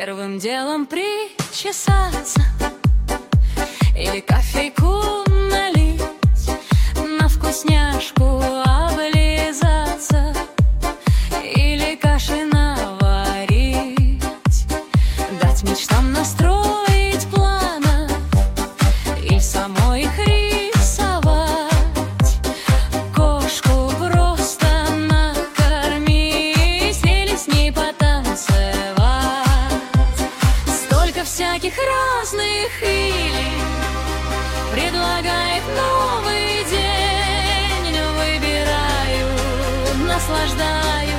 Первым делом причесаться или кофейку налить, на вкусняшку облизаться или каши наварить, дать мечтам настроить планы или самой их рисовать, кошку просто накормить или с ней потанцевать. Столько всяких разных или предлагает новый день, выбираю, наслаждаюсь.